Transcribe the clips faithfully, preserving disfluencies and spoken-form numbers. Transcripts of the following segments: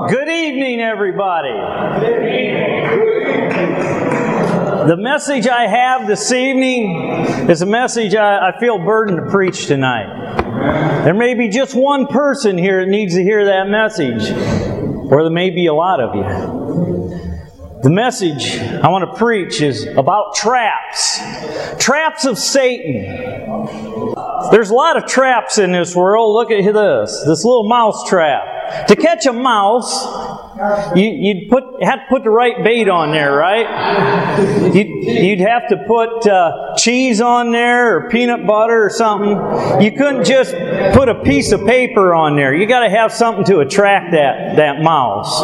Good evening, everybody. Good evening. The message I have this evening is a message I, I feel burdened to preach tonight. There may be just one person here that needs to hear that message, or there may be a lot of you. The message I want to preach is about traps. Traps of Satan. There's a lot of traps in this world. Look at this. This little mouse trap. To catch a mouse, you, you'd put had to put the right bait on there, right? You'd, you'd have to put uh, cheese on there or peanut butter or something. You couldn't just put a piece of paper on there. You got to have something to attract that, that mouse.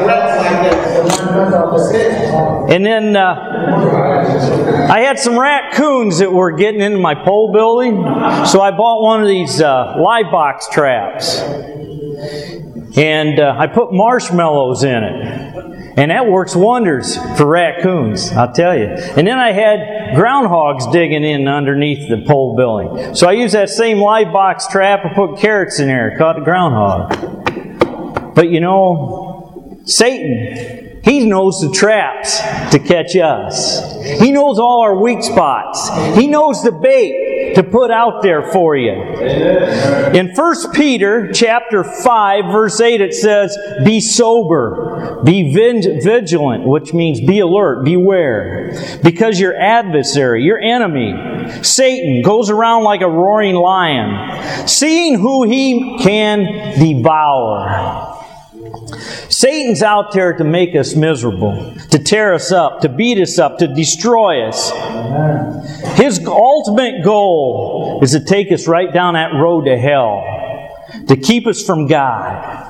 And then uh, I had some raccoons that were getting into my pole building, so I bought one of these uh, live box traps. And uh, I put marshmallows in it. And that works wonders for raccoons, I'll tell you. And then I had groundhogs digging in underneath the pole building. So I used that same live box trap and put carrots in there, caught the groundhog. But you know, Satan, he knows the traps to catch us. He knows all our weak spots. He knows the bait to put out there for you. In First Peter chapter five, verse eight, it says, "Be sober, be vigilant," which means be alert, beware. Because your adversary, your enemy, Satan, goes around like a roaring lion, seeing who he can devour. Satan's out there to make us miserable, to tear us up, to beat us up, to destroy us. His ultimate goal is to take us right down that road to hell, to keep us from God.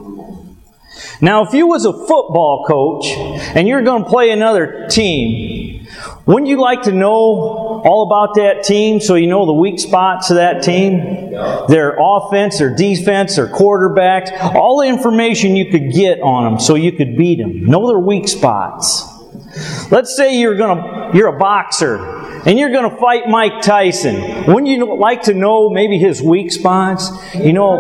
Now, if you was a football coach and you're going to play another team, wouldn't you like to know all about that team so you know the weak spots of that team? Their offense, their defense, their quarterbacks, all the information you could get on them so you could beat them. Know their weak spots. Let's say you're gonna you're a boxer and you're going to fight Mike Tyson. Wouldn't you like to know maybe his weak spots? You know,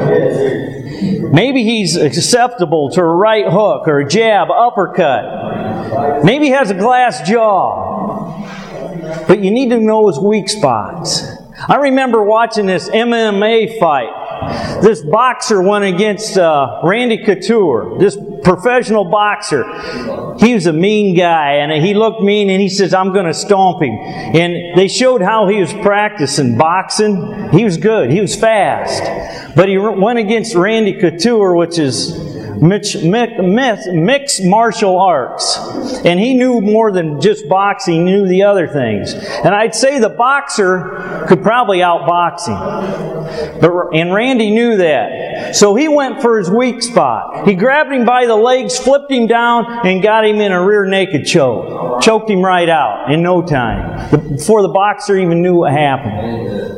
maybe he's susceptible to a right hook or a jab, uppercut. Maybe he has a glass jaw. But you need to know his weak spots. I remember watching this M M A fight. This boxer went against uh, Randy Couture, this professional boxer. He was a mean guy, and he looked mean, and he says, "I'm going to stomp him." And they showed how he was practicing boxing. He was good. He was fast. But he went against Randy Couture, which is Mixed, mixed martial arts. And he knew more than just boxing, he knew the other things. And I'd say the boxer could probably outbox him. But, and Randy knew that. So he went for his weak spot. He grabbed him by the legs, flipped him down, and got him in a rear naked choke. Choked him right out in no time, before the boxer even knew what happened.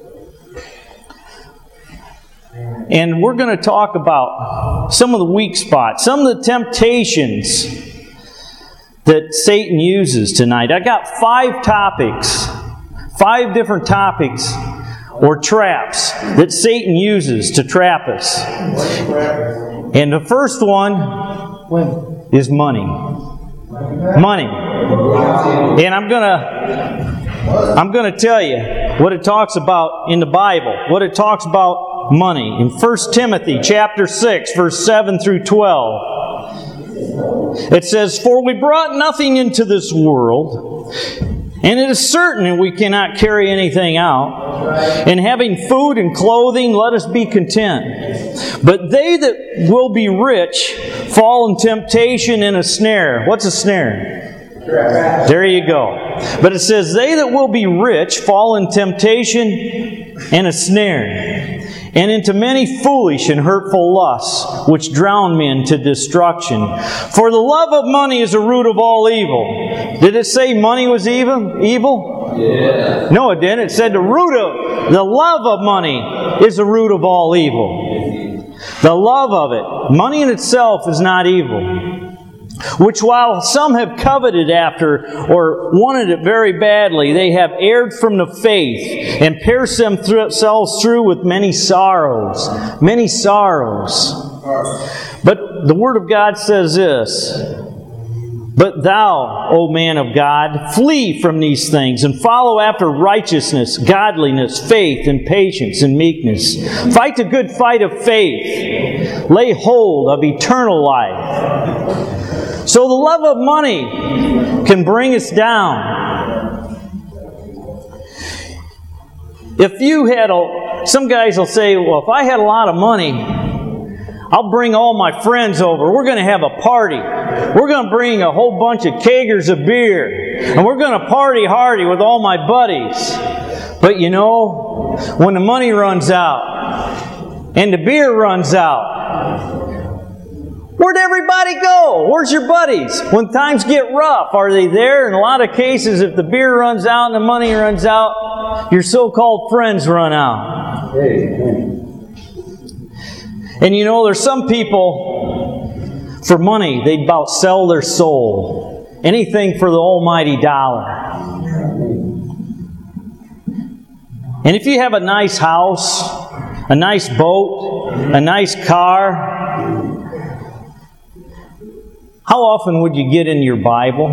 And we're going to talk about some of the weak spots, some of the temptations that Satan uses tonight. I got five topics, five different topics or traps that Satan uses to trap us. And the first one is money. Money. And I'm going to I'm going to tell you what it talks about in the Bible, what it talks about money. In First Timothy chapter six, verse seven through twelve, it says, "For we brought nothing into this world, and it is certain that we cannot carry anything out. And having food and clothing, let us be content. But they that will be rich fall in temptation and a snare." What's a snare? There you go. But it says, "They that will be rich fall in temptation and a snare, and into many foolish and hurtful lusts, which drown men to destruction. For the love of money is the root of all evil." Did it say money was evil? Evil? Yeah. No, it didn't. It said the root of, the love of money is the root of all evil. The love of it. Money in itself is not evil. "Which while some have coveted after or wanted it very badly, they have erred from the faith and pierced themselves through with many sorrows." Many sorrows. But the Word of God says this, "But thou, O man of God, flee from these things, and follow after righteousness, godliness, faith, and patience, and meekness. Fight the good fight of faith. Lay hold of eternal life." So the love of money can bring us down. If you had a, some guys will say, "Well, if I had a lot of money, I'll bring all my friends over. We're going to have a party. We're going to bring a whole bunch of kegers of beer. And we're going to party hardy with all my buddies." But you know, when the money runs out and the beer runs out, where'd everybody go? Where's your buddies? When times get rough, are they there? In a lot of cases, if the beer runs out and the money runs out, your so-called friends run out. And you know, there's some people, for money, they'd about sell their soul. Anything for the almighty dollar. And if you have a nice house, a nice boat, a nice car, how often would you get in your Bible?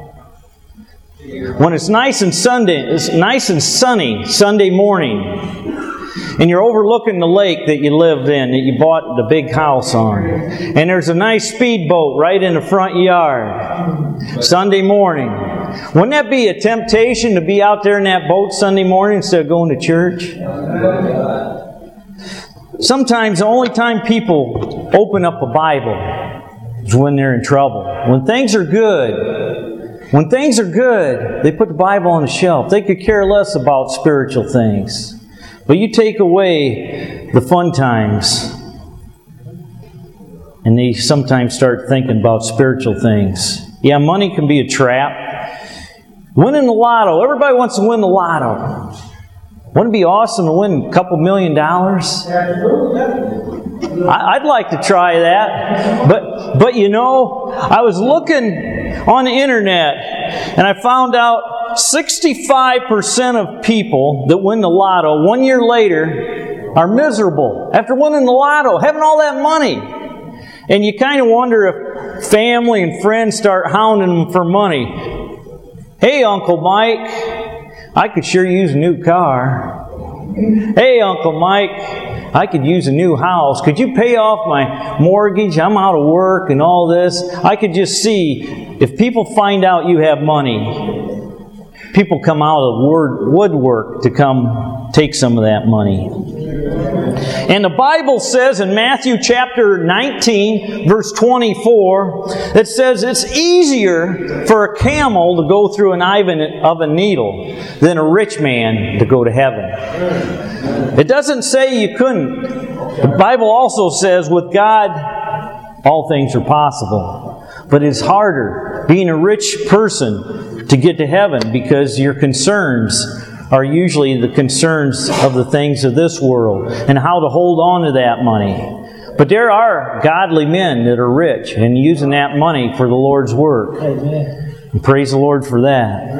When it's nice and Sunday, it's nice and sunny Sunday morning, and you're overlooking the lake that you lived in, that you bought the big house on. And there's a nice speedboat right in the front yard. Sunday morning. Wouldn't that be a temptation to be out there in that boat Sunday morning instead of going to church? Sometimes the only time people open up a Bible is when they're in trouble. When things are good, when things are good, they put the Bible on the shelf. They could care less about spiritual things. But you take away the fun times, and they sometimes start thinking about spiritual things. Yeah, money can be a trap. Winning the lotto. Everybody wants to win the lotto. Wouldn't it be awesome to win a couple million dollars? I'd like to try that. But, but you know, I was looking on the internet, and I found out sixty-five percent of people that win the lotto one year later are miserable after winning the lotto, having all that money. And you kind of wonder if family and friends start hounding them for money. "Hey, Uncle Mike, I could sure use a new car. Hey, Uncle Mike, I could use a new house. Could you pay off my mortgage? I'm out of work and all this." I could just see if people find out you have money, people come out of the woodwork to come take some of that money. And the Bible says in Matthew chapter nineteen, verse twenty-four, it says it's easier for a camel to go through an eye of a needle than a rich man to go to heaven. It doesn't say you couldn't. The Bible also says with God, all things are possible. But it's harder being a rich person to get to heaven because your concerns are usually the concerns of the things of this world and how to hold on to that money. But there are godly men that are rich and using that money for the Lord's work. Amen. And praise the Lord for that.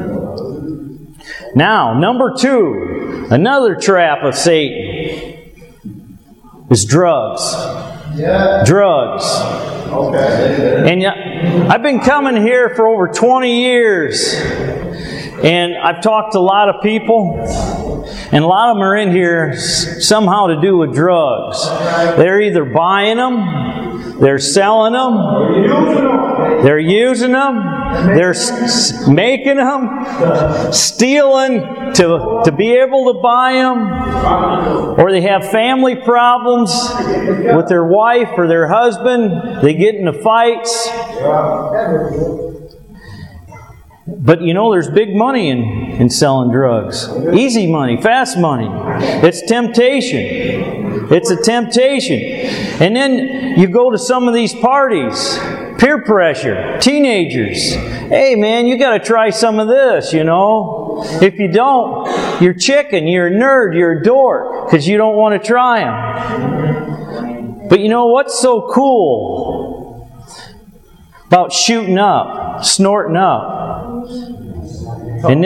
Now, number two, another trap of Satan is drugs. Yeah. Drugs. Okay. And I've been coming here for over twenty years. And I've talked to a lot of people, and a lot of them are in here somehow to do with drugs. They're either buying them, they're selling them, they're using them, they're making them, stealing to, to be able to buy them, or they have family problems with their wife or their husband. They get into fights. But you know, there's big money in, in selling drugs. Easy money, fast money. It's temptation. It's a temptation. And then you go to some of these parties. Peer pressure. Teenagers. Hey man, you got to try some of this, you know. If you don't, you're chicken, you're a nerd, you're a dork, because you don't want to try them. But you know what's so cool about shooting up, snorting up? And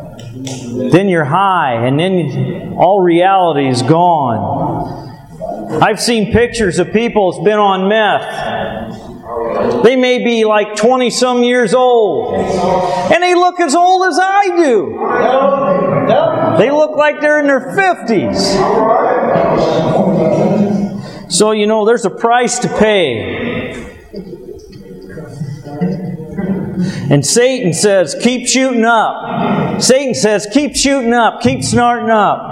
then, then you're high, and then all reality is gone. I've seen pictures of people that's been on meth. They may be like twenty-some years old. And they look as old as I do. They look like they're in their fifties. So, you know, there's a price to pay. And Satan says, keep shooting up. Satan says, keep shooting up. Keep snorting up.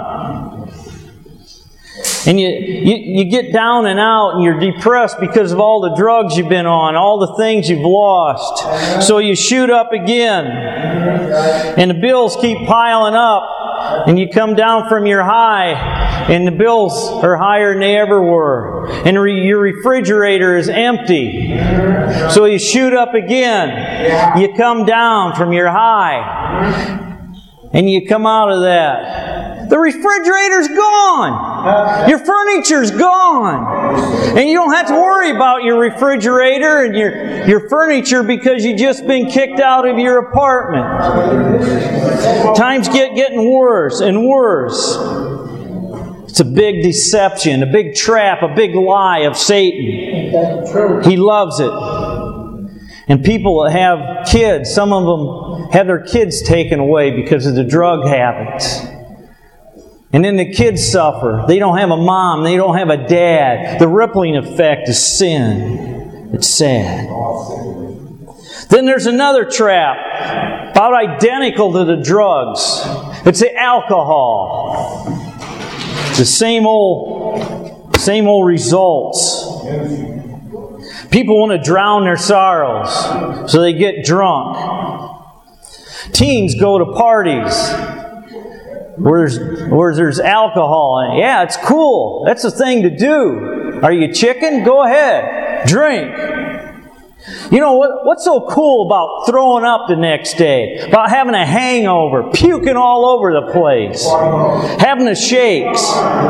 And you, you, you get down and out and you're depressed because of all the drugs you've been on, all the things you've lost. So you shoot up again. And the bills keep piling up. And you come down from your high and the bills are higher than they ever were. And re- your refrigerator is empty. So you shoot up again. You come down from your high. And you come out of that. The refrigerator's gone. Your furniture's gone. And you don't have to worry about your refrigerator and your, your furniture because you've just been kicked out of your apartment. Times get getting worse and worse. It's a big deception, a big trap, a big lie of Satan. He loves it. And people that have kids, some of them have their kids taken away because of the drug habits. And then the kids suffer. They don't have a mom. They don't have a dad. The rippling effect is sin. It's sad. Then there's another trap, about identical to the drugs. It's the alcohol. The same old, same old results. People want to drown their sorrows, so they get drunk. Teens go to parties where there's, where there's alcohol. And yeah, it's cool. That's the thing to do. Are you chicken? Go ahead. Drink. You know, what, what's so cool about throwing up the next day? About having a hangover, puking all over the place, having the shakes.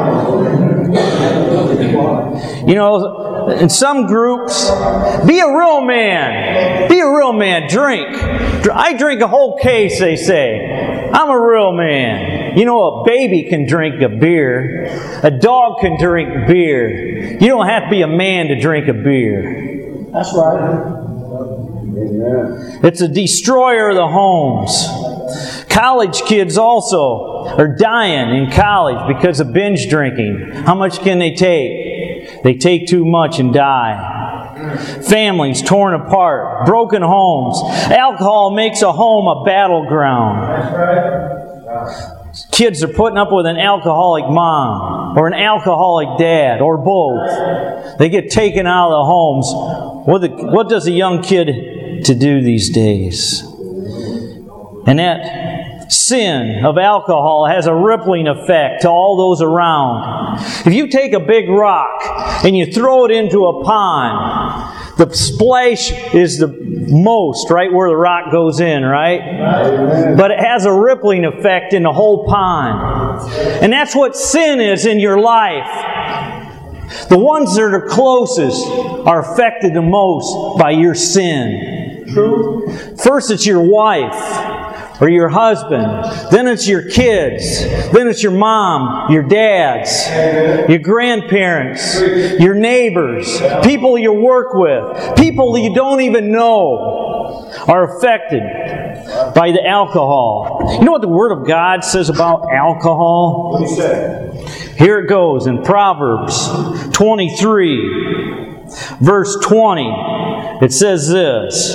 You know, in some groups, be a real man. Be a real man. Drink. I drink a whole case, they say. I'm a real man. You know, a baby can drink a beer. A dog can drink beer. You don't have to be a man to drink a beer. That's right. It's a destroyer of the homes. College kids also are dying in college because of binge drinking. How much can they take? They take too much and die. Families torn apart, broken homes. Alcohol makes a home a battleground. Kids are putting up with an alcoholic mom or an alcoholic dad or both. They get taken out of the homes. What, the, what does a young kid to do these days? And that sin of alcohol has a rippling effect to all those around. If you take a big rock and you throw it into a pond, the splash is the most, right, where the rock goes in, right? Amen. But it has a rippling effect in the whole pond. And that's what sin is in your life. The ones that are closest are affected the most by your sin. True. First, it's your wife or your husband. Then it's your kids. Then it's your mom, your dads, your grandparents, your neighbors, people you work with, people you don't even know are affected by the alcohol. You know what the Word of God says about alcohol? What do you say? Here it goes in Proverbs twenty-three, verse twenty. It says this.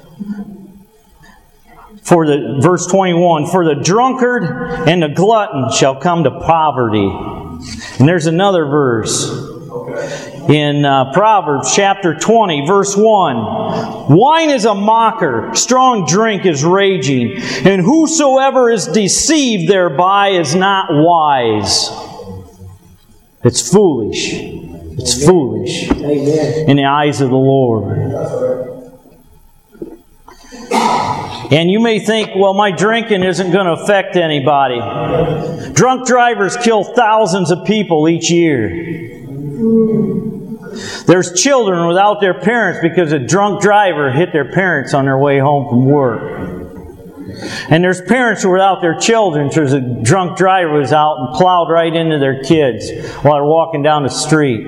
For the verse twenty-one, for the drunkard and the glutton shall come to poverty. And there's another verse in uh, Proverbs chapter twenty, verse one. Wine is a mocker, strong drink is raging, and whosoever is deceived thereby is not wise. It's foolish. It's Amen. Foolish Amen. In the eyes of the Lord. And you may think, well, my drinking isn't going to affect anybody. Drunk drivers kill thousands of people each year. There's children without their parents because a drunk driver hit their parents on their way home from work. And there's parents who were without their children. There's a drunk driver who was out and plowed right into their kids while they're walking down the street.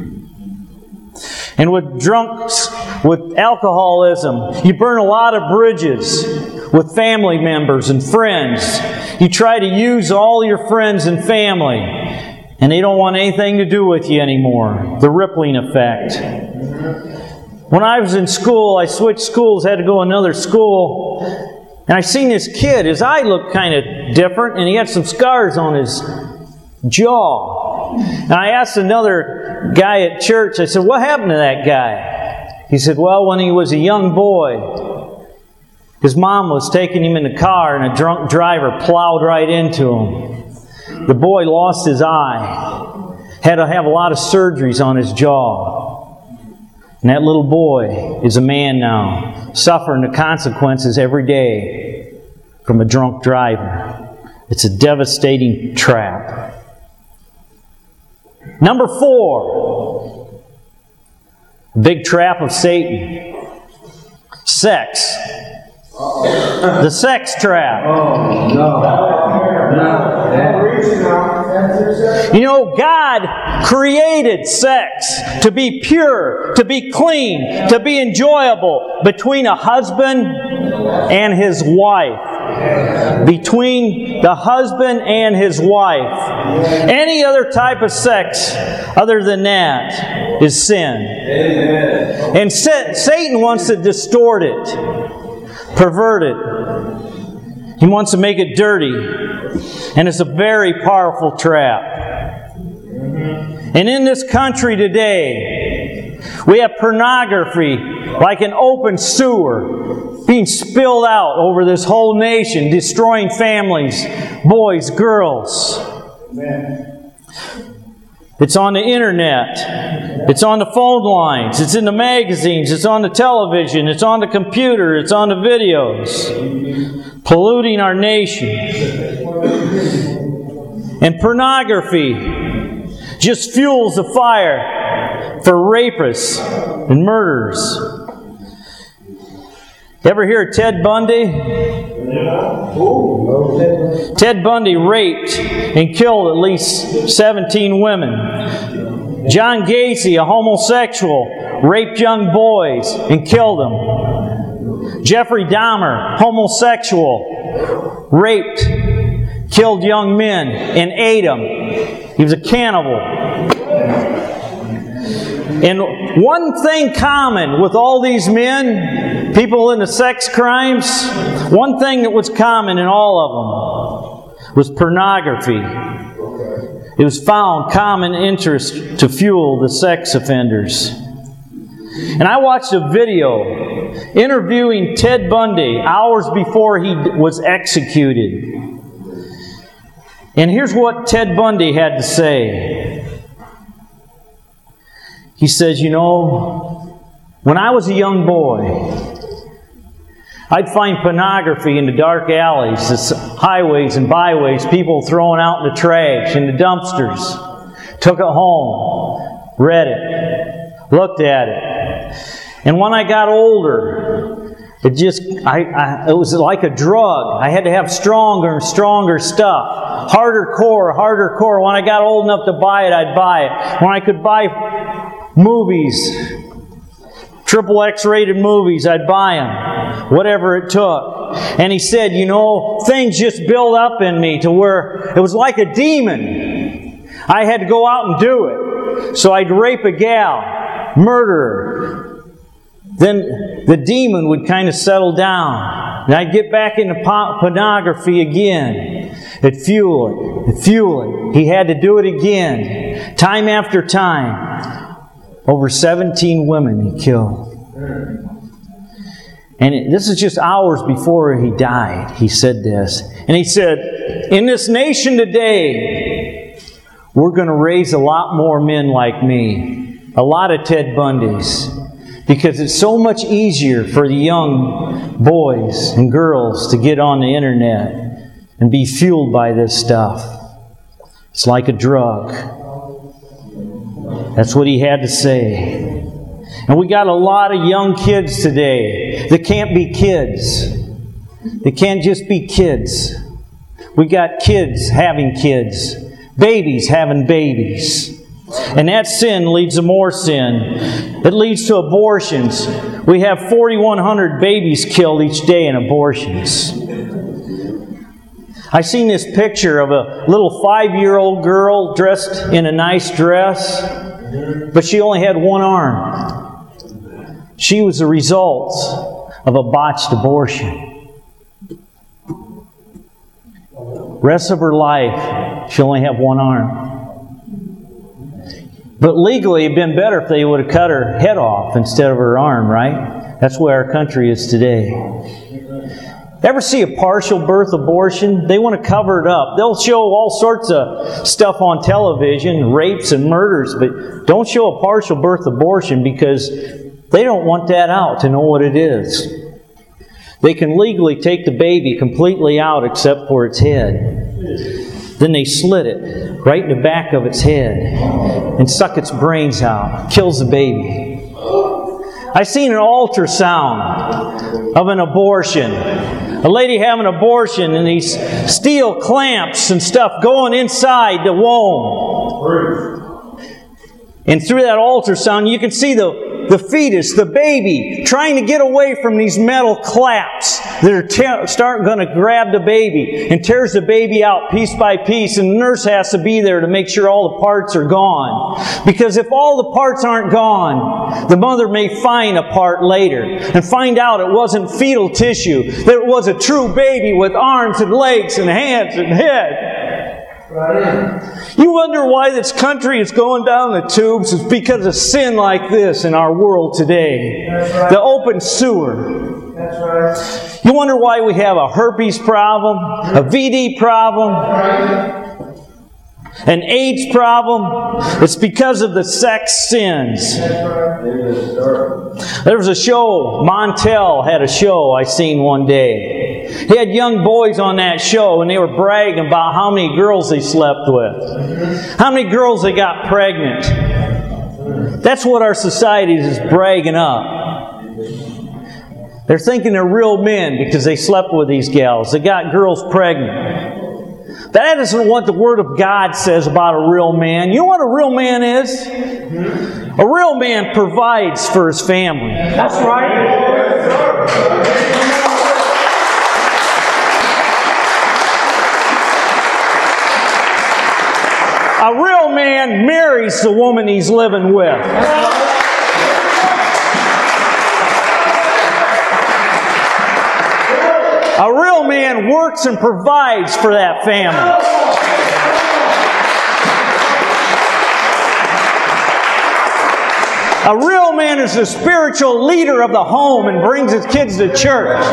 And with drunks, with alcoholism, you burn a lot of bridges with family members and friends. You try to use all your friends and family, and they don't want anything to do with you anymore. The rippling effect. When I was in school, I switched schools, had to go to another school, and I seen this kid. His eye looked kind of different, and he had some scars on his jaw. And I asked another guy at church, I said, what happened to that guy? He said, well, when he was a young boy, his mom was taking him in the car, and a drunk driver plowed right into him. The boy lost his eye, had to have a lot of surgeries on his jaw. And that little boy is a man now, suffering the consequences every day from a drunk driver. It's a devastating trap. Number four, big trap of Satan. Sex. The sex trap. Oh, no. No. You know, God created sex to be pure, to be clean, to be enjoyable between a husband and his wife. Between the husband and his wife. Any other type of sex other than that is sin. Amen. And Satan wants to distort it, pervert it. He wants to make it dirty. And it's a very powerful trap. And in this country today, we have pornography like an open sewer being spilled out over this whole nation, destroying families, boys, girls. Amen. It's on the internet. It's on the phone lines. It's in the magazines. It's on the television. It's on the computer. It's on the videos. Polluting our nation. And pornography just fuels the fire for rapists and murderers. Ever hear of Ted Bundy? Ted Bundy raped and killed at least seventeen women. John Gacy, a homosexual, raped young boys and killed them. Jeffrey Dahmer, homosexual, raped, killed young men and ate them. He was a cannibal. And one thing common with all these men, people into sex crimes, one thing that was common in all of them was pornography. It was found common interest to fuel the sex offenders. And I watched a video interviewing Ted Bundy hours before he was executed. And here's what Ted Bundy had to say. He says, you know, when I was a young boy, I'd find pornography in the dark alleys, the highways and byways, people throwing out in the trash, in the dumpsters. Took it home, read it, looked at it. And when I got older, it just, I, I, it was like a drug. I had to have stronger and stronger stuff. Harder core, harder core. When I got old enough to buy it, I'd buy it. When I could buy movies, triple X rated movies, I'd buy them. Whatever it took. And he said, you know, things just built up in me to where it was like a demon. I had to go out and do it. So I'd rape a gal, murder her. Then the demon would kind of settle down. And I'd get back into pornography again. It'd fuel it. It'd fuel it. He had to do it again. Time after time. Over seventeen women he killed. And it, this is just hours before he died. He said this. And he said, in this nation today, we're going to raise a lot more men like me. A lot of Ted Bundys. Because it's so much easier for the young boys and girls to get on the internet and be fueled by this stuff. It's like a drug. That's what he had to say. And we got a lot of young kids today that can't be kids. They can't just be kids. We got kids having kids, babies having babies. And that sin leads to more sin. It leads to abortions. We have forty-one hundred babies killed each day in abortions. I seen this picture of a little five-year-old girl dressed in a nice dress, but she only had one arm. She was the result of a botched abortion. Rest of her life, she only had one arm. But legally, it'd been better if they would have cut her head off instead of her arm, right? That's where our country is today. Ever see a partial birth abortion? They want to cover it up. They'll show all sorts of stuff on television, rapes and murders, but don't show a partial birth abortion because they don't want that out to know what it is. They can legally take the baby completely out except for its head. Then they slit it right in the back of its head and suck its brains out. Kills the baby. I seen an ultrasound of an abortion. A lady having an abortion and these steel clamps and stuff going inside the womb. And through that ultrasound you can see the The fetus, the baby, trying to get away from these metal claps that are te- start going to grab the baby and tears the baby out piece by piece, and the nurse has to be there to make sure all the parts are gone. Because if all the parts aren't gone, the mother may find a part later and find out it wasn't fetal tissue, that it was a true baby with arms and legs and hands and head. You wonder why this country is going down the tubes? It's because of sin like this in our world today. Right. The open sewer. That's right. You wonder why we have a herpes problem, a V D problem, right, an AIDS problem. It's because of the sex sins. There was a show, Montel had a show I seen one day. He had young boys on that show and they were bragging about how many girls they slept with. How many girls they got pregnant. That's what our society is bragging up. They're thinking they're real men because they slept with these gals. They got girls pregnant. That isn't what the Word of God says about a real man. You know what a real man is? A real man provides for his family. That's right. A real man marries the woman he's living with. A real man works and provides for that family. A real man is the spiritual leader of the home and brings his kids to church.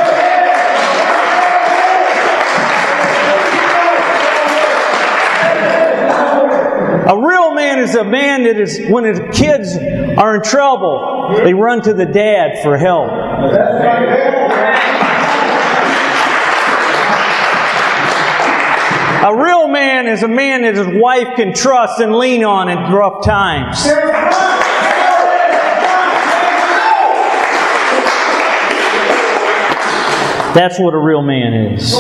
A real man is a man that is, when his kids are in trouble, they run to the dad for help. A real man is a man that his wife can trust and lean on in rough times. That's what a real man is.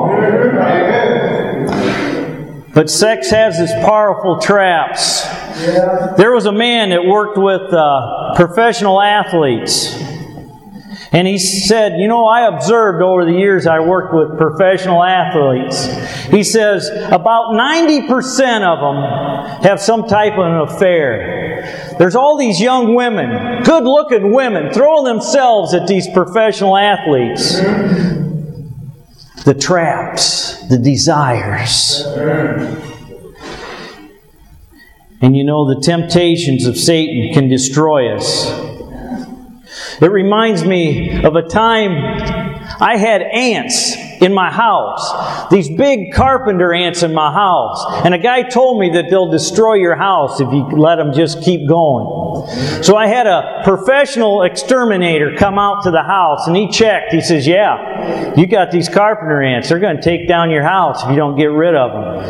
But sex has its powerful traps. There was a man that worked with uh, professional athletes. And he said, you know, I observed over the years I worked with professional athletes. He says, about ninety percent of them have some type of an affair. There's all these young women, good-looking women, throwing themselves at these professional athletes. The traps, the desires. And you know, the temptations of Satan can destroy us. It reminds me of a time I had ants in my house. These big carpenter ants in my house. And a guy told me that they'll destroy your house if you let them just keep going. So I had a professional exterminator come out to the house and he checked. He says, yeah, you got these carpenter ants. They're going to take down your house if you don't get rid of them.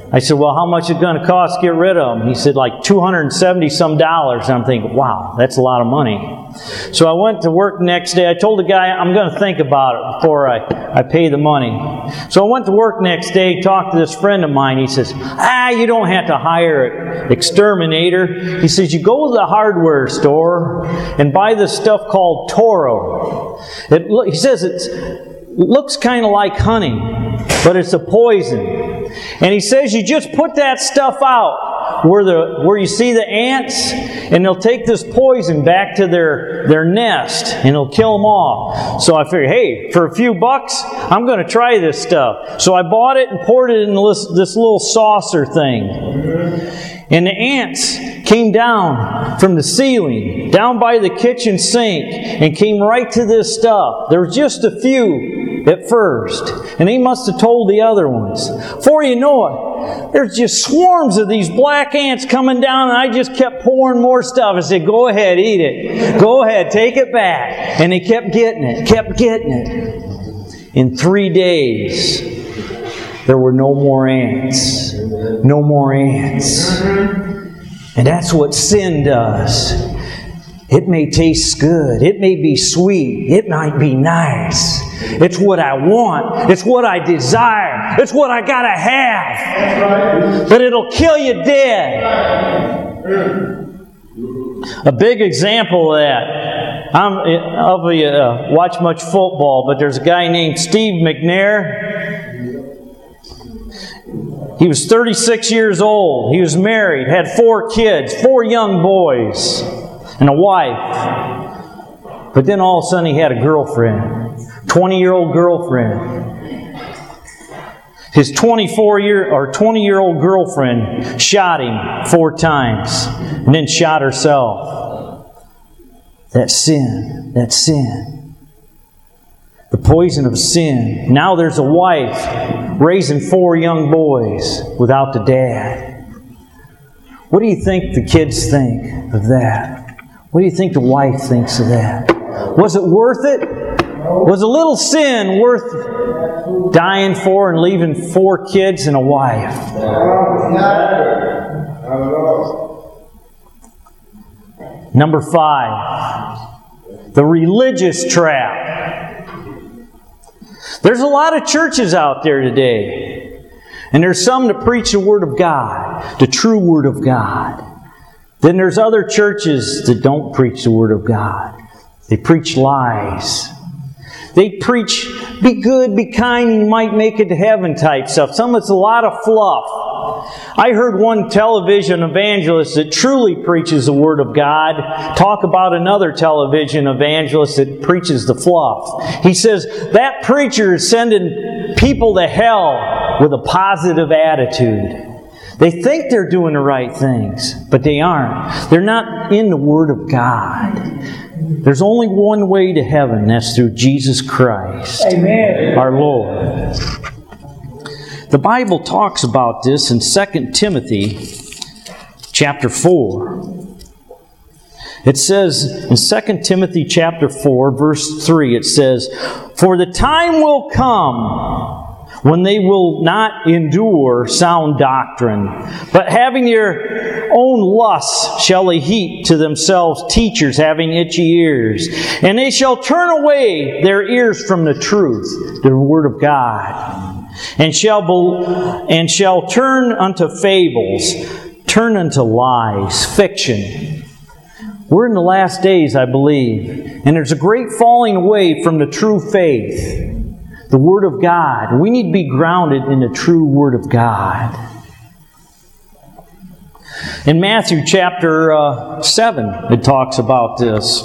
I said, well, how much is it going to cost to get rid of them? He said, like two hundred seventy some dollars. And I'm thinking, wow, that's a lot of money. So I went to work the next day. I told the guy, I'm going to think about it before I, I pay the money. So I went to work next day, talked to this friend of mine. He says, ah, you don't have to hire an exterminator. He says, you go to the hardware store and buy this stuff called Toro. It, he says it looks kind of like honey, but it's a poison. And he says you just put that stuff out where the where you see the ants, and they'll take this poison back to their, their nest, and it'll kill them all. So I figured, hey, for a few bucks, I'm going to try this stuff. So I bought it and poured it in this, this little saucer thing. And the ants came down from the ceiling, down by the kitchen sink, and came right to this stuff. There were just a few at first, and he must have told the other ones. Before you know it, there's just swarms of these black ants coming down, and I just kept pouring more stuff. I said, go ahead, eat it. Go ahead, take it back. And they kept getting it, kept getting it. In three days, there were no more ants. No more ants. And that's what sin does. It may taste good. It may be sweet. It might be nice. It's what I want. It's what I desire. It's what I gotta have. But it'll kill you dead. A big example of that. I'm of a, uh, watch much football, but there's a guy named Steve McNair. He was thirty-six years old. He was married, had four kids, four young boys, and a wife. But then all of a sudden he had a girlfriend, twenty-year-old girlfriend. His twenty-four-year or twenty-year-old girlfriend shot him four times and then shot herself. That's sin. That's sin. The poison of sin. Now there's a wife raising four young boys without the dad. What do you think the kids think of that? What do you think the wife thinks of that? Was it worth it? Was a little sin worth dying for and leaving four kids and a wife? Number five, the religious trap. There's a lot of churches out there today. And there's some that preach the Word of God, the true Word of God. Then there's other churches that don't preach the Word of God. They preach lies. They preach, be good, be kind, and you might make it to heaven type stuff. Some of it's a lot of fluff. I heard one television evangelist that truly preaches the Word of God talk about another television evangelist that preaches the fluff. He says, that preacher is sending people to hell with a positive attitude. They think they're doing the right things, but they aren't. They're not in the Word of God. There's only one way to heaven, that's through Jesus Christ, Amen. Our Lord. The Bible talks about this in Second Timothy chapter four. It says in Second Timothy chapter four, verse three, it says, for the time will come when they will not endure sound doctrine, but having their own lusts shall they heap to themselves teachers having itchy ears. And they shall turn away their ears from the truth, the Word of God, and shall be, and shall turn unto fables, turn unto lies, fiction. We're in the last days, I believe, and there's a great falling away from the true faith. The Word of God. We need to be grounded in the true Word of God. In Matthew chapter uh, seven, it talks about this.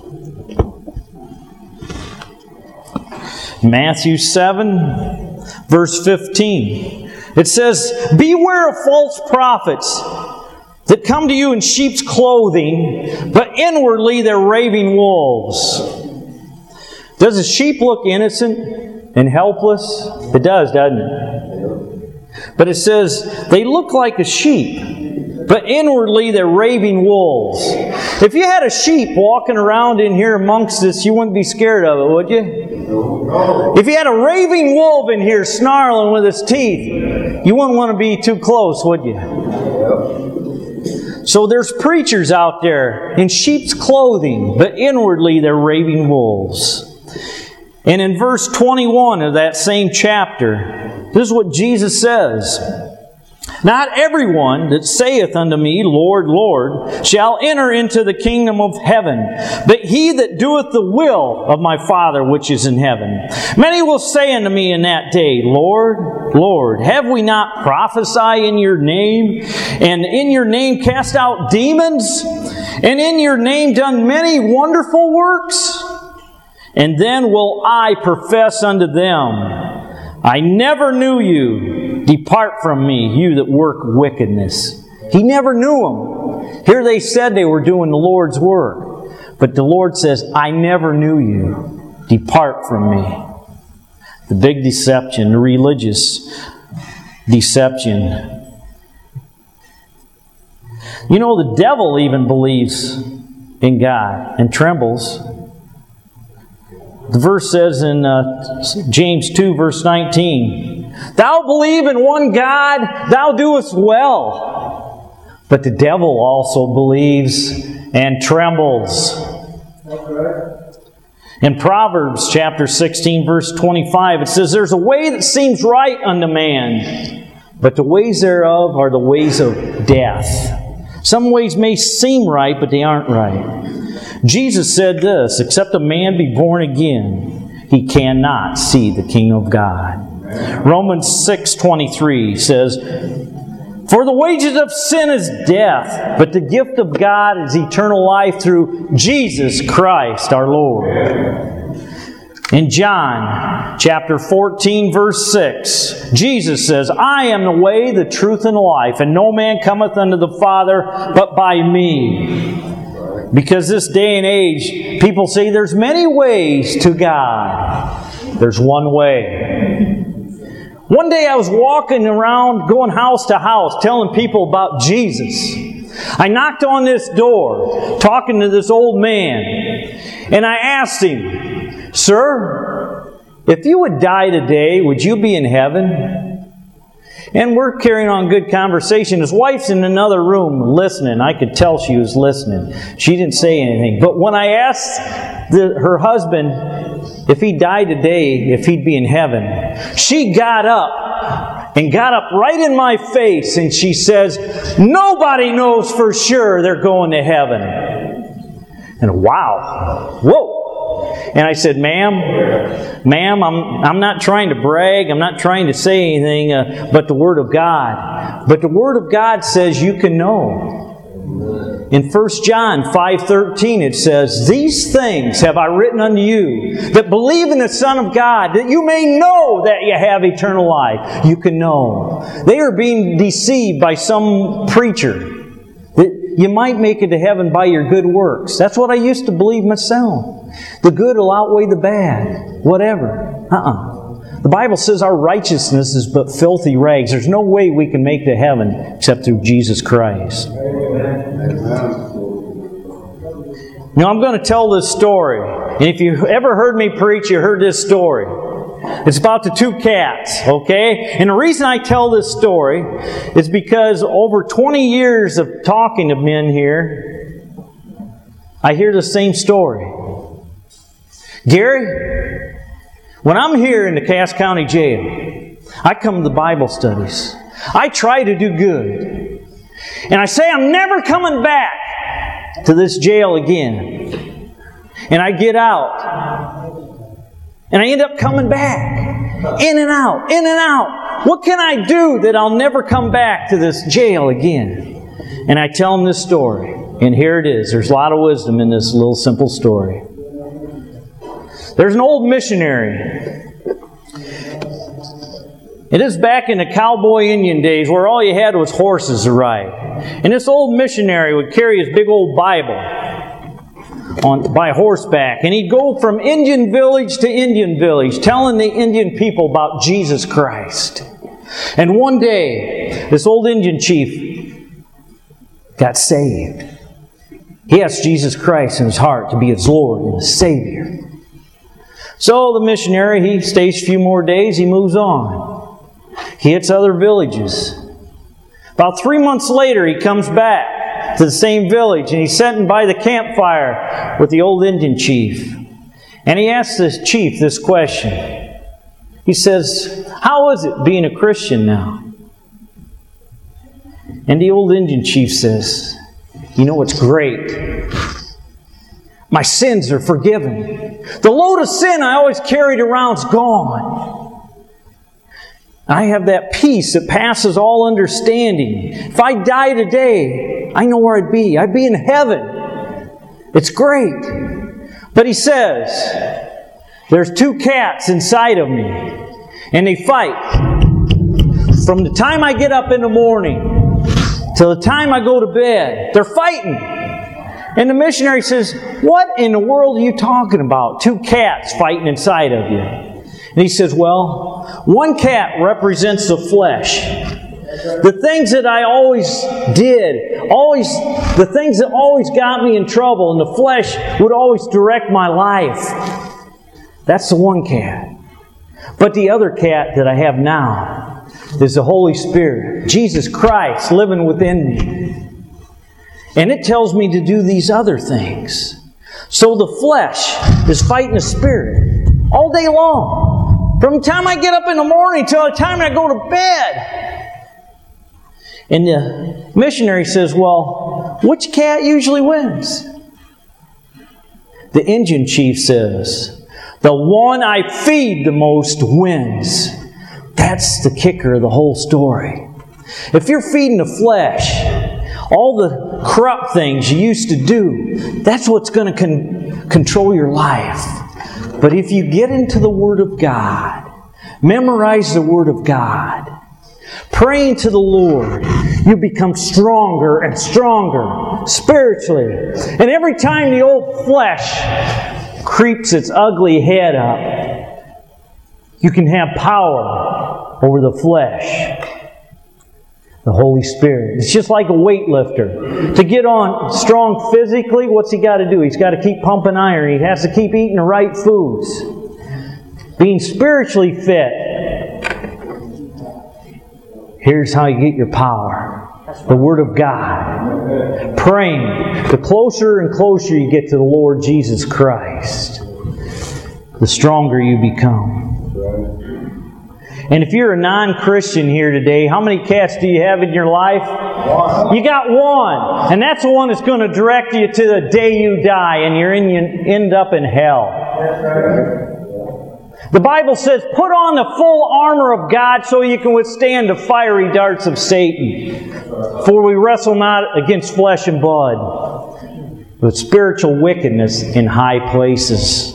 Matthew seven, verse fifteen. It says, beware of false prophets that come to you in sheep's clothing, but inwardly they're raving wolves. Does a sheep look innocent and helpless? It does, doesn't it? But it says, they look like a sheep, but inwardly they're raving wolves. If you had a sheep walking around in here amongst us, you wouldn't be scared of it, would you? If you had a raving wolf in here snarling with his teeth, you wouldn't want to be too close, would you? So there's preachers out there in sheep's clothing, but inwardly they're raving wolves. And in verse twenty-one of that same chapter, this is what Jesus says. Not everyone that saith unto me, Lord, Lord, shall enter into the kingdom of heaven, but he that doeth the will of my Father which is in heaven. Many will say unto me in that day, Lord, Lord, have we not prophesied in your name, and in your name cast out demons, and in your name done many wonderful works? And then will I profess unto them, I never knew you. Depart from me, you that work wickedness. He never knew them. Here they said they were doing the Lord's work. But the Lord says, I never knew you. Depart from me. The big deception, the religious deception. You know, the devil even believes in God and trembles. The verse says in uh, James two, verse nineteen, Thou believe in one God, thou doest well. But the devil also believes and trembles. In Proverbs chapter sixteen, verse twenty-five, it says, There's a way that seems right unto man, but the ways thereof are the ways of death. Some ways may seem right, but they aren't right. Jesus said this, Except a man be born again, he cannot see the kingdom of God. Romans six twenty-three says, For the wages of sin is death, but the gift of God is eternal life through Jesus Christ our Lord. In John chapter fourteen, verse six, Jesus says, I am the way, the truth, and the life, and no man cometh unto the Father but by me. Because this day and age, people say there's many ways to God. There's one way. One day I was walking around, going house to house, telling people about Jesus. I knocked on this door, talking to this old man, and I asked him, Sir, if you would die today, would you be in heaven? And we're carrying on good conversation. His wife's in another room listening. I could tell she was listening. She didn't say anything. But when I asked the, her husband if he died today, if he'd be in heaven, she got up and got up right in my face and she says, Nobody knows for sure they're going to heaven. And wow, whoa. And I said, Ma'am, ma'am, I'm, I'm not trying to brag. I'm not trying to say anything uh, but the Word of God. But the Word of God says you can know. In First John five thirteen it says, These things have I written unto you that believe in the Son of God, that you may know that you have eternal life. You can know. They are being deceived by some preacher. That you might make it to heaven by your good works. That's what I used to believe myself. The good will outweigh the bad. Whatever. Uh-uh. The Bible says our righteousness is but filthy rags. There's no way we can make it to heaven except through Jesus Christ. Now I'm going to tell this story. And if you ever heard me preach, you heard this story. It's about the two cats, okay? And the reason I tell this story is because over twenty years of talking to men here, I hear the same story. Gary, when I'm here in the Cass County Jail, I come to the Bible studies. I try to do good. And I say I'm never coming back to this jail again. And I get out. And I end up coming back. In and out, in and out. What can I do that I'll never come back to this jail again? And I tell them this story. And here it is. There's a lot of wisdom in this little simple story. There's an old missionary. It is back in the cowboy Indian days where all you had was horses to ride. And this old missionary would carry his big old Bible on by horseback. And he'd go from Indian village to Indian village telling the Indian people about Jesus Christ. And one day, this old Indian chief got saved. He asked Jesus Christ in his heart to be his Lord and his Savior. So the missionary, he stays a few more days, he moves on. He hits other villages. About three months later, he comes back to the same village, and he's sitting by the campfire with the old Indian chief. And he asks the chief this question. He says, "How is it being a Christian now?" And the old Indian chief says, "You know, it's great. My sins are forgiven. The load of sin I always carried around is gone. I have that peace that passes all understanding. If I die today, I know where I'd be. I'd be in heaven. It's great." But he says, "There's two cats inside of me, and they fight. From the time I get up in the morning till the time I go to bed, they're fighting." And the missionary says, "What in the world are you talking about? Two cats fighting inside of you?" And he says, "Well, one cat represents the flesh. The things that I always did, always the things that always got me in trouble, and the flesh would always direct my life. That's the one cat. But the other cat that I have now is the Holy Spirit, Jesus Christ living within me. And it tells me to do these other things." So the flesh is fighting the Spirit all day long. From the time I get up in the morning till the time I go to bed. And the missionary says, "Well, which cat usually wins?" The Indian chief says, "The one I feed the most wins." That's the kicker of the whole story. If you're feeding the flesh, all the corrupt things you used to do, that's what's going to con- control your life. But if you get into the Word of God, memorize the Word of God, praying to the Lord, you become stronger and stronger spiritually. And every time the old flesh creeps its ugly head up, you can have power over the flesh. The Holy Spirit. It's just like a weightlifter. To get on strong physically, what's he got to do? He's got to keep pumping iron. He has to keep eating the right foods. Being spiritually fit, here's how you get your power. The Word of God. Praying. The closer and closer you get to the Lord Jesus Christ, the stronger you become. And if you're a non-Christian here today, how many cats do you have in your life? One. You got one. And that's the one that's going to direct you to the day you die and you're in, you end up in hell. The Bible says, put on the full armor of God so you can withstand the fiery darts of Satan. For we wrestle not against flesh and blood, but spiritual wickedness in high places.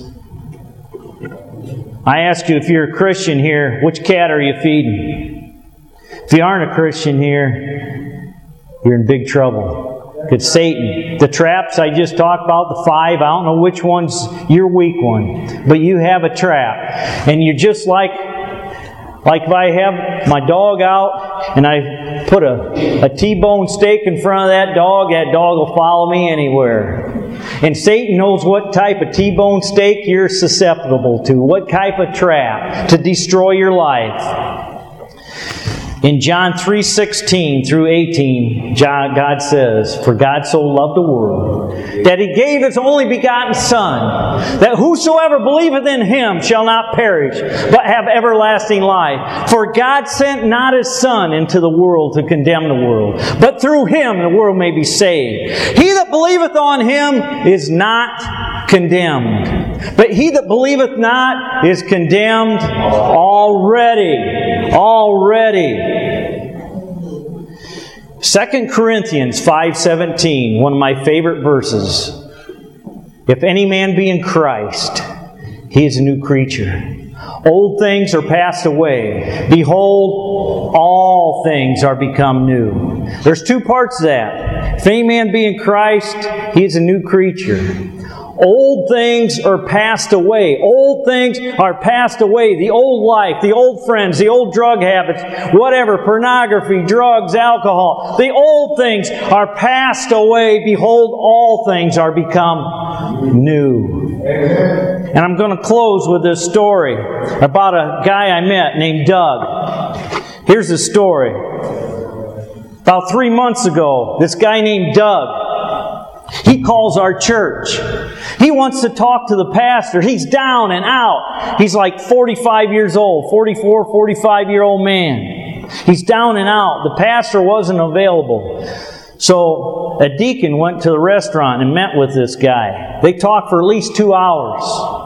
I ask you, if you're a Christian here, which cat are you feeding? If you aren't a Christian here, you're in big trouble. It's Satan. The traps I just talked about, the five, I don't know which one's your weak one, but you have a trap. And you're just like, like if I have my dog out and I put a, a T-bone steak in front of that dog, that dog will follow me anywhere. And Satan knows what type of T-bone steak you're susceptible to, what type of trap to destroy your life. In John three sixteen through eighteen, John, God says, "For God so loved the world, that He gave His only begotten Son, that whosoever believeth in Him shall not perish, but have everlasting life. For God sent not His Son into the world to condemn the world, but through Him the world may be saved. He that believeth on Him is not condemned, but he that believeth not is condemned already." Already. Second Corinthians five seventeen, one of my favorite verses. "If any man be in Christ, he is a new creature. Old things are passed away. Behold, all things are become new." There's two parts to that. If any man be in Christ, he is a new creature. Old things are passed away. Old things are passed away. The old life, the old friends, the old drug habits, whatever, pornography, drugs, alcohol. The old things are passed away. Behold, all things are become new. And I'm going to close with this story about a guy I met named Doug. Here's the story. About three months ago, this guy named Doug, he calls our church. He wants to talk to the pastor. He's down and out. He's like forty-five years old, forty-four, forty-five-year-old man. He's down and out. The pastor wasn't available. So a deacon went to the restaurant and met with this guy. They talked for at least two hours.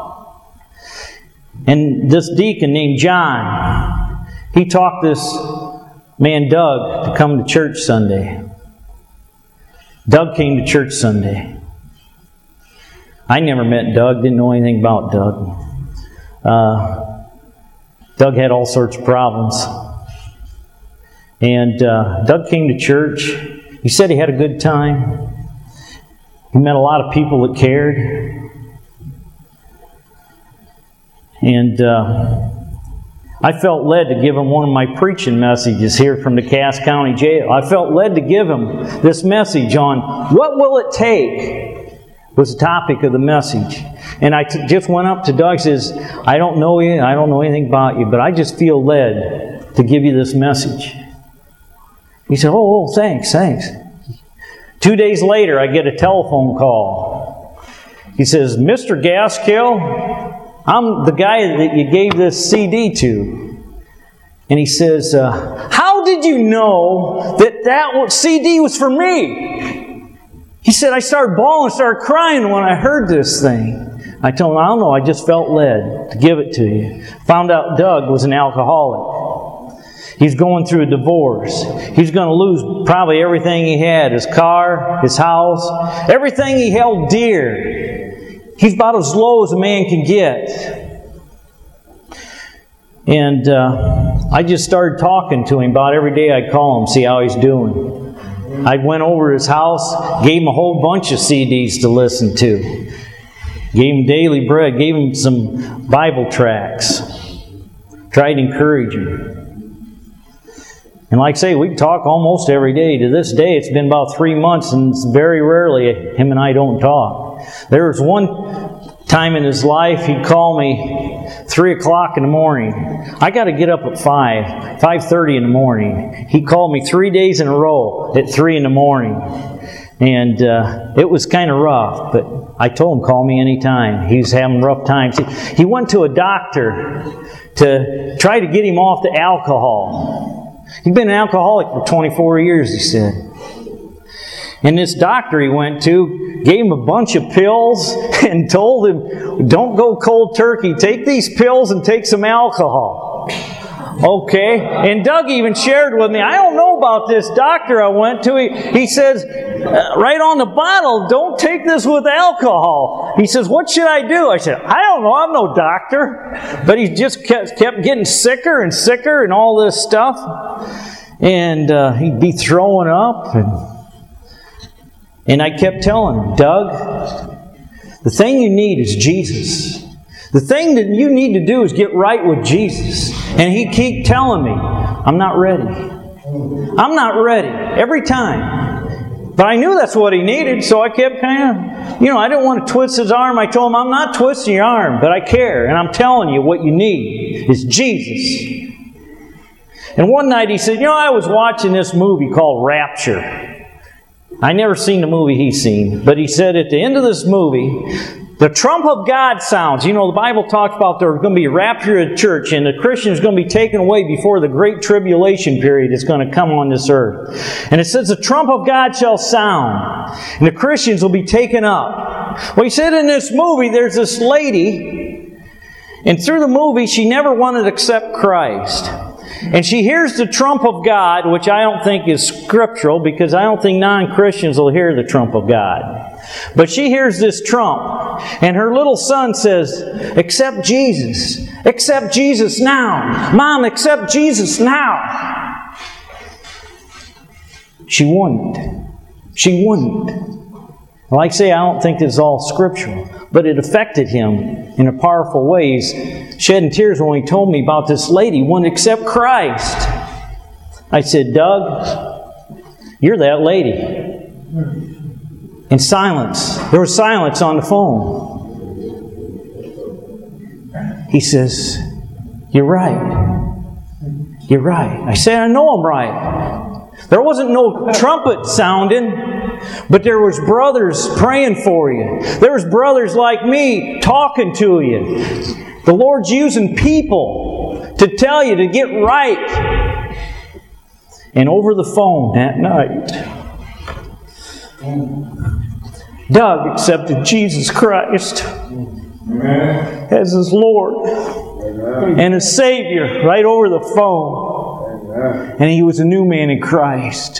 And this deacon named John, he talked this man Doug to come to church Sunday. Doug came to church Sunday. I never met Doug, didn't know anything about Doug. Uh, Doug had all sorts of problems. And uh, Doug came to church. He said he had a good time. He met a lot of people that cared. And uh, I felt led to give him one of my preaching messages here from the Cass County Jail. I felt led to give him this message on what will it take was the topic of the message. And I t- just went up to Doug and says, I don't know you, I don't know anything about you, but I just feel led to give you this message. He said, oh, oh, thanks, thanks. Two days later, I get a telephone call. He says, Mister Gaskill, I'm the guy that you gave this C D to. And he says, uh, how did you know that that C D was for me? He said, I started bawling, started crying when I heard this thing. I told him, I don't know, I just felt led to give it to you. Found out Doug was an alcoholic. He's going through a divorce. He's going to lose probably everything he had, his car, his house, everything he held dear. He's about as low as a man can get. And uh, I just started talking to him about every day. I'd call him, see how he's doing. I went over to his house, gave him a whole bunch of C Ds to listen to. Gave him Daily Bread, gave him some Bible tracts. Tried to encourage him. And like I say, we talk almost every day. To this day, it's been about three months, and it's very rarely him and I don't talk. There was one time in his life, he'd call me three o'clock in the morning. I got to get up at five, five thirty in the morning. He called me three days in a row at three in the morning. And uh, it was kind of rough, but I told him, call me anytime. He was having rough times. He, he went to a doctor to try to get him off the alcohol. He'd been an alcoholic for twenty-four years, he said. And this doctor he went to gave him a bunch of pills and told him, don't go cold turkey. Take these pills and take some alcohol. Okay? And Doug even shared with me, I don't know about this doctor I went to. He, he says, uh, right on the bottle, don't take this with alcohol. He says, what should I do? I said, I don't know. I'm no doctor. But he just kept, kept getting sicker and sicker and all this stuff. And uh, he'd be throwing up. And, and I kept telling him, Doug, the thing you need is Jesus. The thing that you need to do is get right with Jesus. And he'd keep telling me, I'm not ready. I'm not ready. Every time. But I knew that's what he needed, so I kept kind of, you know, I didn't want to twist his arm. I told him, I'm not twisting your arm, but I care. And I'm telling you, what you need is Jesus. And one night he said, you know, I was watching this movie called Rapture. I never seen the movie he's seen. But he said at the end of this movie, the trump of God sounds. You know, the Bible talks about there's going to be a rapture of the church, and the Christian is going to be taken away before the great tribulation period is going to come on this earth. And it says, the trump of God shall sound, and the Christians will be taken up. Well, he said in this movie, there's this lady, and through the movie, she never wanted to accept Christ. And she hears the trump of God, which I don't think is scriptural, because I don't think non-Christians will hear the trump of God. But she hears this trump, and her little son says, accept Jesus. Accept Jesus now. Mom, accept Jesus now. She wouldn't. She wouldn't. Like I say, I don't think it's all scriptural, but it affected him in a powerful way. He's shedding tears when he told me about this lady who wouldn't accept Christ. I said, Doug, you're that lady. In silence. There was silence on the phone. He says, you're right. You're right. I said, I know I'm right. There wasn't no trumpet sounding. But there was brothers praying for you. There was brothers like me talking to you. The Lord's using people to tell you to get right. And over the phone that night, Doug accepted Jesus Christ as his Lord and his Savior right over the phone. And he was a new man in Christ.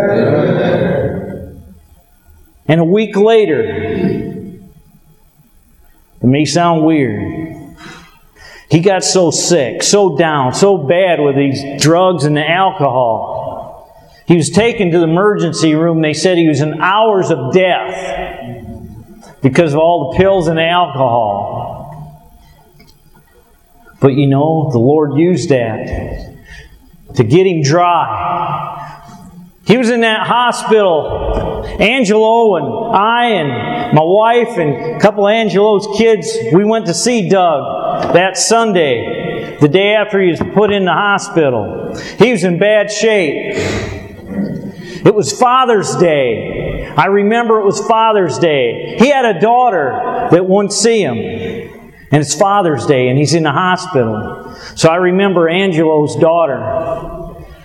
And a week later, it may sound weird, he got so sick, so down, so bad with these drugs and the alcohol. He was taken to the emergency room. They said he was in hours of death because of all the pills and the alcohol. But you know, the Lord used that to get him dry. He was in that hospital. Angelo and I and my wife and a couple of Angelo's kids, we went to see Doug that Sunday, the day after he was put in the hospital. He was in bad shape. It was Father's Day. I remember it was Father's Day. He had a daughter that wouldn't see him. And it's Father's Day and he's in the hospital. So I remember Angelo's daughter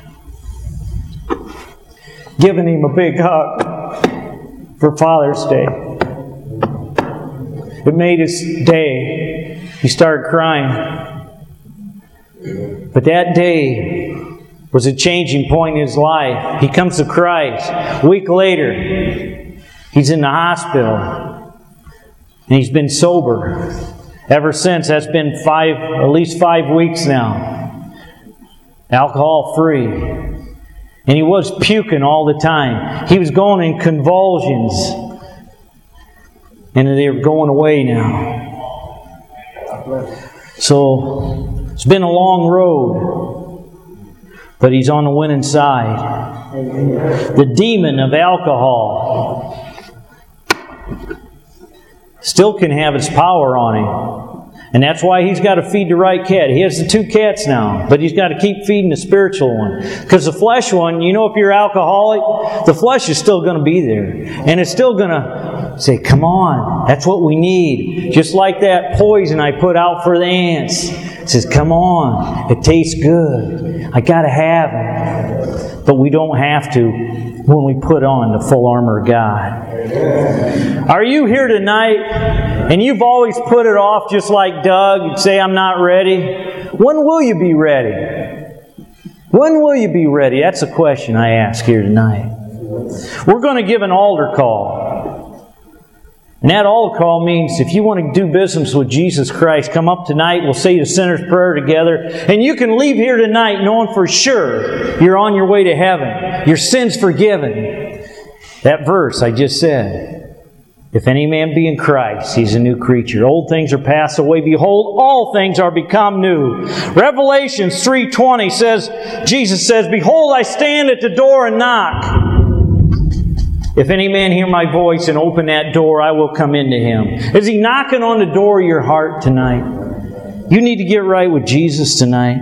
giving him a big hug for Father's Day. It made his day. He started crying. But that day was a changing point in his life. He comes to Christ. A week later, he's in the hospital. And he's been sober ever since. That's been five, at least five weeks now. Alcohol free. And he was puking all the time. He was going in convulsions. And they were going away now. So, it's been a long road. But he's on the winning side. The demon of alcohol still can have its power on him. And that's why he's got to feed the right cat. He has the two cats now, but he's got to keep feeding the spiritual one. Because the flesh one, you know, if you're alcoholic, the flesh is still going to be there. And it's still going to say, come on, that's what we need. Just like that poison I put out for the ants. It says, come on, it tastes good. I got to have it. But we don't have to when we put on the full armor of God. Are you here tonight and you've always put it off just like Doug? You'd say, I'm not ready. When will you be ready? When will you be ready? That's a question I ask here tonight. We're going to give an altar call. And that altar call means if you want to do business with Jesus Christ, come up tonight. We'll say the sinner's prayer together. And you can leave here tonight knowing for sure you're on your way to heaven. Your sin's forgiven. That verse I just said. If any man be in Christ, he's a new creature. Old things are passed away. Behold, all things are become new. Revelation three twenty says, Jesus says, behold, I stand at the door and knock. If any man hear my voice and open that door, I will come into him. Is he knocking on the door of your heart tonight? You need to get right with Jesus tonight.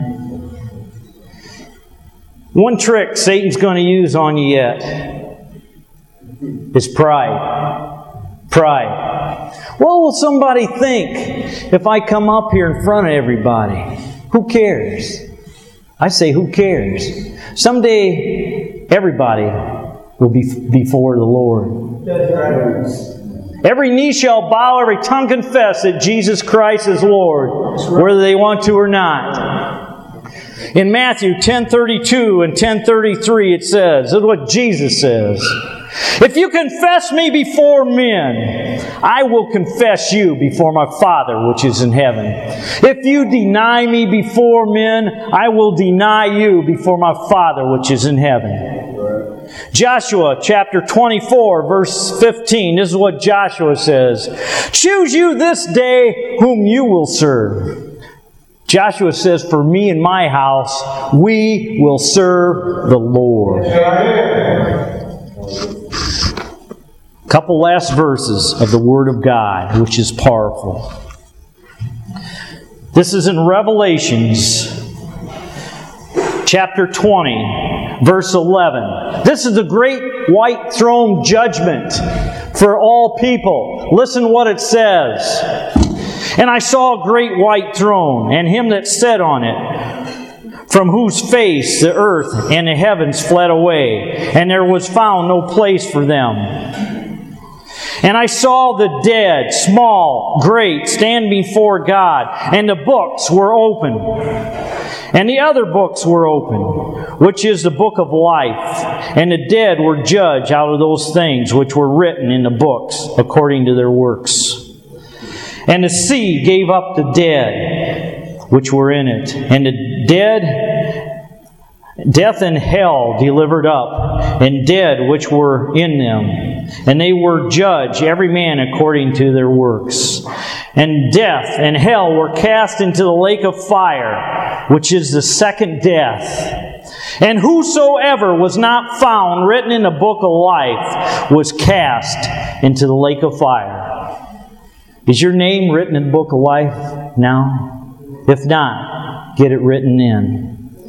One trick Satan's going to use on you yet is pride. Pride. What will somebody think if I come up here in front of everybody? Who cares? I say, who cares? Someday, everybody will be before the Lord. Every knee shall bow, every tongue confess that Jesus Christ is Lord, whether they want to or not. In Matthew ten thirty-two and ten thirty-three it says, this is what Jesus says, if you confess me before men, I will confess you before my Father which is in heaven. If you deny me before men, I will deny you before my Father which is in heaven. Joshua chapter twenty-four, verse fifteen. This is what Joshua says. Choose you this day whom you will serve. Joshua says, for me and my house, we will serve the Lord. A couple last verses of the Word of God, which is powerful. This is in Revelations chapter twenty, verse eleven. This is the great white throne judgment for all people. Listen what it says. And I saw a great white throne, and him that sat on it, from whose face the earth and the heavens fled away, and there was found no place for them. And I saw the dead, small, great, stand before God, and the books were open. And the other books were open, which is the book of life. And the dead were judged out of those things which were written in the books, according to their works. And the sea gave up the dead which were in it. And the dead, death and hell delivered up, and dead which were in them. And they were judged, every man according to their works. And death and hell were cast into the lake of fire, which is the second death. And whosoever was not found written in the book of life was cast into the lake of fire. Is your name written in the book of life now? If not, get it written in.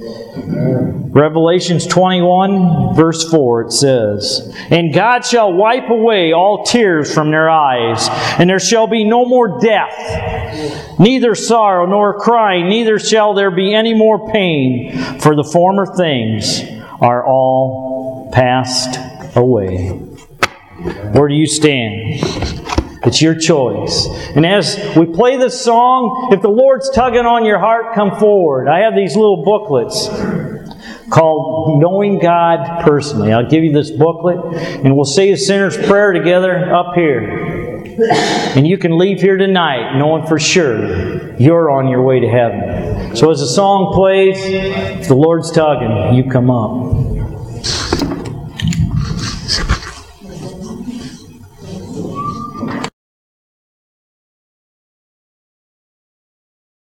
Revelations twenty-one, verse four, it says, And God shall wipe away all tears from their eyes, and there shall be no more death, neither sorrow nor crying, neither shall there be any more pain, for the former things are all passed away. Where do you stand? It's your choice. And as we play this song, if the Lord's tugging on your heart, come forward. I have these little booklets called Knowing God Personally. I'll give you this booklet, and we'll say the sinner's prayer together up here. And you can leave here tonight knowing for sure you're on your way to heaven. So as the song plays, if the Lord's tugging, you come up.